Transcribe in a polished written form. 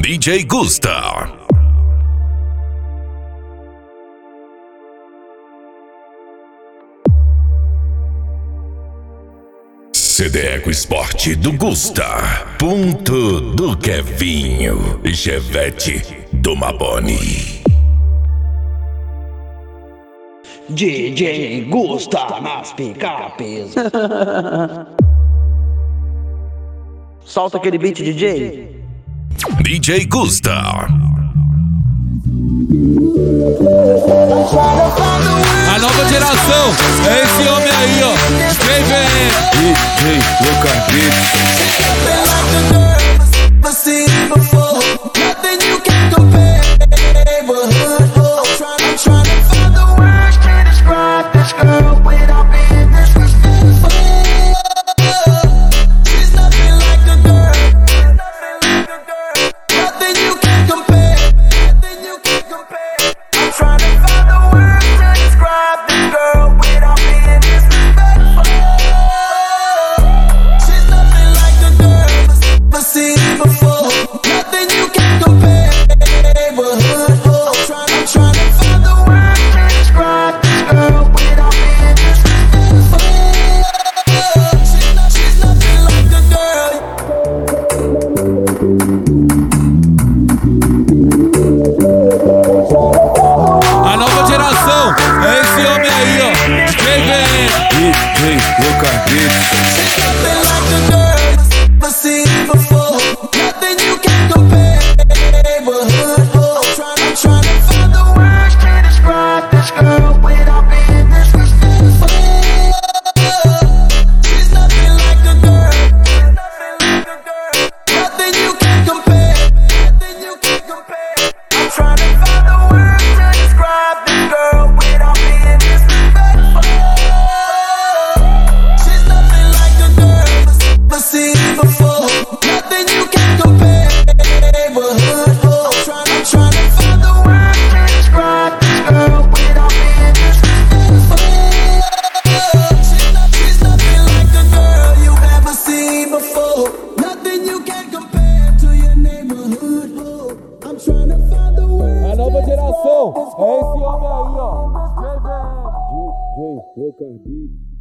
DJ Gusta. CD Eco Esporte do Gusta. Ponto do Kevinho. Chevette do Maboni. DJ Gusta nas picapes. Solta aquele beat, DJ. DJ Gusta. A nova geração é esse homem aí, ó. Quem vem? DJ Lucas Beats. A nova geração é esse homem aí, ó. Quem vem? DJ Lucas Beats. A nova geração é esse homem aí, ó. Quem vem? DJ Lucas Beats.